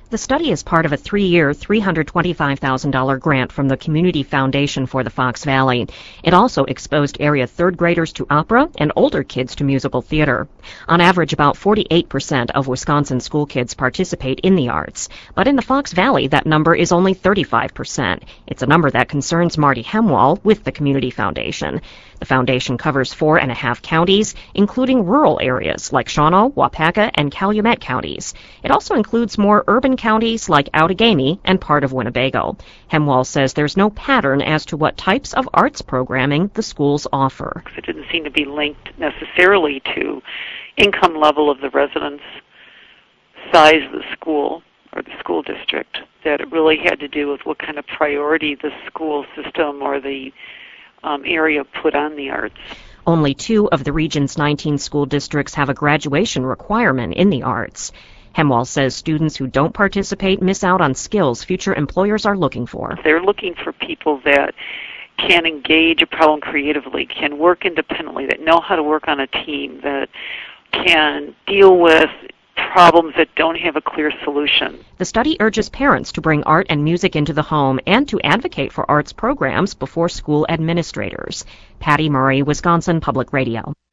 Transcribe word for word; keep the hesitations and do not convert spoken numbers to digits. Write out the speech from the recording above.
The study is part of a three-year, three hundred twenty-five thousand dollars grant from the Community Foundation for the Fox Valley. It also exposed area third graders to opera and older kids to musical theater. On average, about forty-eight percent of Wisconsin school kids participate in the arts. But in the Fox Valley, that number is only thirty-five percent. It's a number that concerns Marty Hemwall with the Community Foundation. The foundation covers four and a half counties, including rural areas like Shawano, Waupaca, and Calumet counties. It also includes more urban counties like Outagamie and part of Winnebago. Hemwall says there's no pattern as to what types of arts programming the schools offer. It didn't seem to be linked necessarily to income level of the residents, size of the school or the school district, that it really had to do with what kind of priority the school system or the um, area put on the arts. Only two of the region's nineteen school districts have a graduation requirement in the arts. Hemwall says students who don't participate miss out on skills future employers are looking for. They're looking for people that can engage a problem creatively, can work independently, that know how to work on a team, that can deal with problems that don't have a clear solution. The study urges parents to bring art and music into the home and to advocate for arts programs before school administrators. Patty Murray, Wisconsin Public Radio.